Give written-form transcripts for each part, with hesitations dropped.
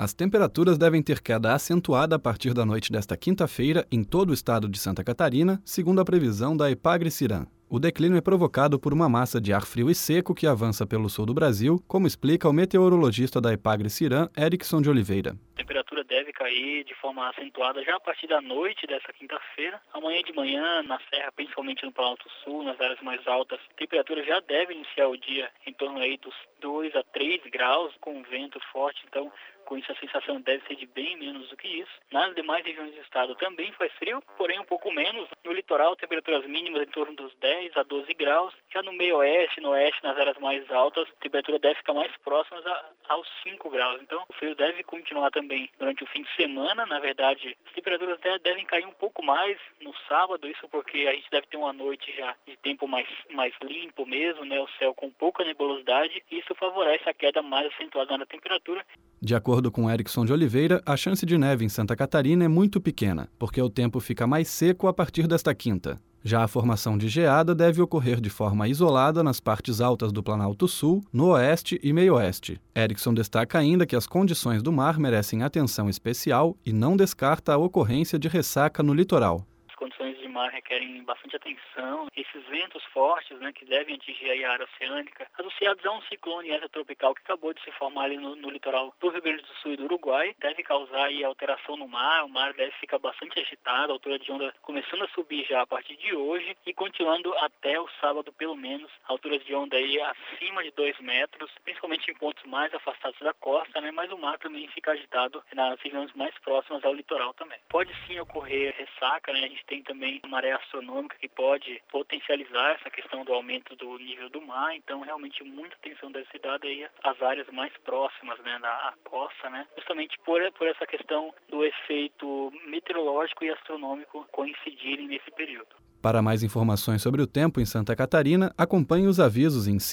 As temperaturas devem ter queda acentuada a partir da noite desta quinta-feira em todo o estado de Santa Catarina, segundo a previsão da EPAGRE-CIRAM. O declínio é provocado por uma massa de ar frio e seco que avança pelo sul do Brasil, como explica o meteorologista da EPAGRE-CIRAM, Erickson de Oliveira. A temperatura deve cair de forma acentuada já a partir da noite dessa quinta-feira. Amanhã de manhã, na serra, principalmente no Planalto Sul, nas áreas mais altas, a temperatura já deve iniciar o dia em torno aí dos 2 a 3 graus, com vento forte, então com isso a sensação deve ser de bem menos do que isso. Nas demais regiões do estado também faz frio, porém um pouco menos. No litoral, temperaturas mínimas em torno dos 10 a 12 graus. Já no meio oeste, no oeste, nas áreas mais altas, a temperatura deve ficar mais próxima aos 5 graus. Então o frio deve continuar também durante o fim de semana. Na verdade, as temperaturas devem cair um pouco mais no sábado, isso porque a gente deve ter uma noite já de tempo mais limpo mesmo, né? O céu com pouca nebulosidade, e isso favorece a queda mais acentuada na temperatura. De acordo com Erickson de Oliveira, a chance de neve em Santa Catarina é muito pequena, porque o tempo fica mais seco a partir desta quinta. Já a formação de geada deve ocorrer de forma isolada nas partes altas do Planalto Sul, no oeste e meio-oeste. Erickson destaca ainda que as condições do mar merecem atenção especial e não descarta a ocorrência de ressaca no litoral. As condições de mar requerem bastante atenção. Esses ventos fortes, né, que devem atingir aí a área oceânica, associados a um ciclone extratropical que acabou de se formar ali no litoral do Rio Grande do Sul e do Uruguai, deve causar aí alteração no mar. O mar deve ficar bastante agitado, a altura de onda começando a subir já a partir de hoje e continuando até o sábado pelo menos, alturas de onda aí acima de 2 metros, principalmente em pontos mais afastados da costa, né, mas o mar também fica agitado nas regiões mais próximas ao litoral também. Pode sim ocorrer ressaca, né, a gente tem também maré astronômica que pode potencializar essa questão do aumento do nível do mar, então realmente muita atenção deve ser dada aí às áreas mais próximas, né, à costa, né, justamente por essa questão do efeito meteorológico e astronômico coincidirem nesse período. Para mais informações sobre o tempo em Santa Catarina, acompanhe os avisos em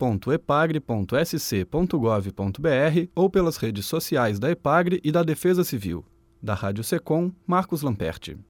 ciram.epagre.sc.gov.br ou pelas redes sociais da EPAGRE e da Defesa Civil. Da Rádio Secom, Marcos Lamperti.